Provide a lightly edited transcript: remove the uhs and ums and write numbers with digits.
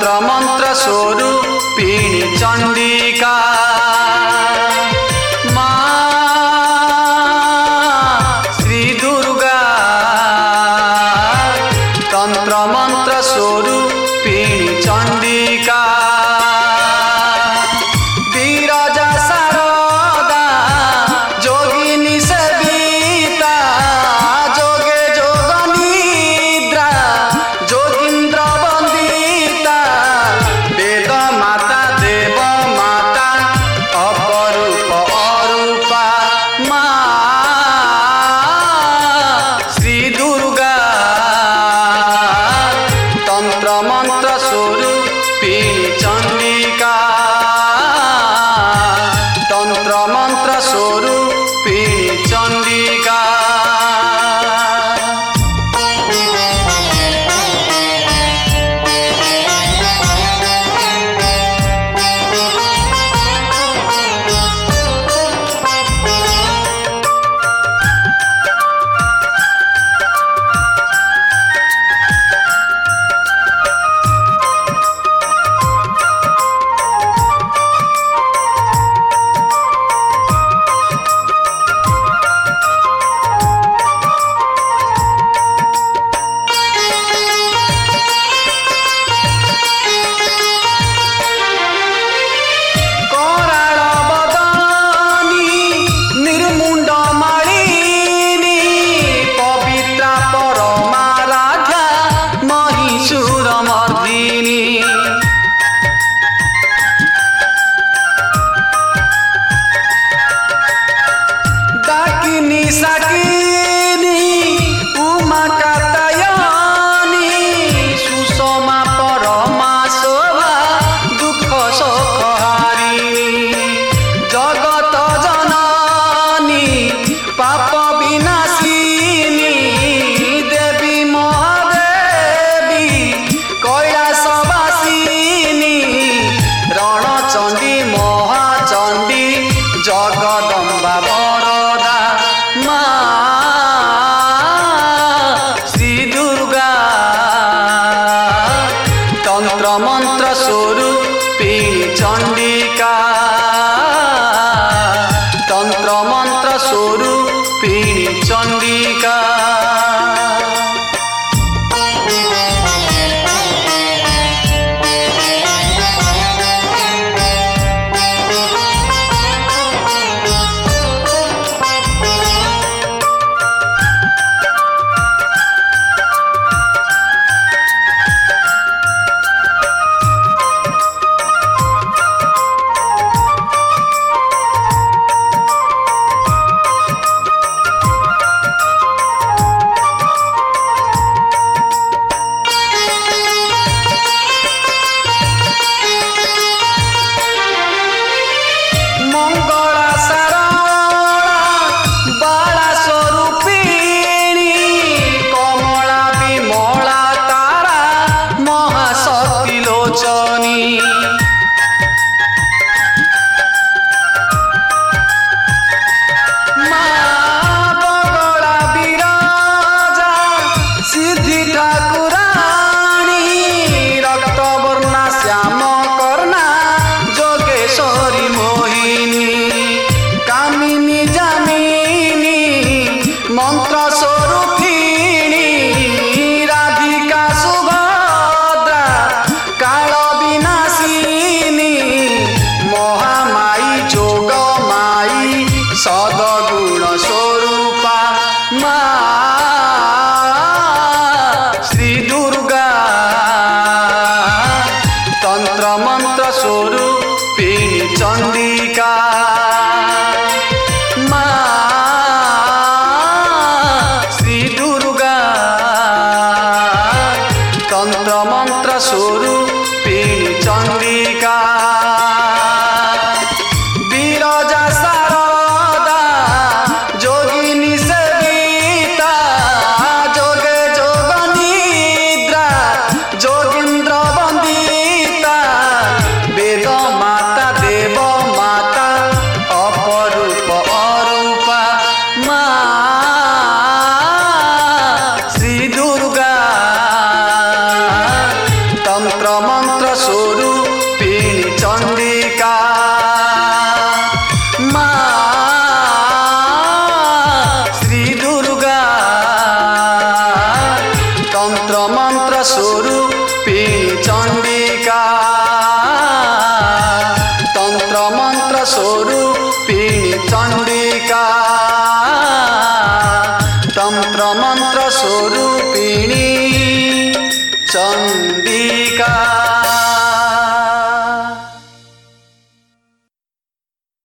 मंत्र स्वरूपिणी चंडिका श्री दुर्गा तंत्र मंत्र स्वरूपिणी चंडिका विरजा शारदा जोगिनी सेविता जोगे जोग निद्रा जोगींद्र वंदिता वेद माता देव माता अपरूप अरूपा श्री दुर्गा तंत्र मंत्र स्वरूपिणी चंडिका तंत्र मंत्र स्वरूपिणी चंडिका जगदम्बा वरदा श्री दुर्गा तंत्र मंत्र स्वरूपिणी चंडिका तंत्र मंत्र स्वरूपिणी चंडिका मंत्र स्वरूपिणी राधिका सुभद्रा काल विनाशिनी महामाई जोग माई सदगुण स्वरूपा श्री दुर्गा तंत्र मंत्र स्वरूपिणी चंडिका तंत्र मंत्र स्वरूपिणी चंडिका विरजा शारदा जोगिनी सेविता जोगे जोग निद्रा जोगींद्र वंदिता वेद माता देव माता अपरूप अरूपा श्री दुर्गा तंत्र मंत्र मंत्र स्वरूपिणी चंडिका श्री दुर्गा तंत्र मंत्र स्वरूपिणी चंडिका तंत्र मंत्र स्वरूपिणी चंडिका तंत्र मंत्र स्वरूपिणी चंडिका।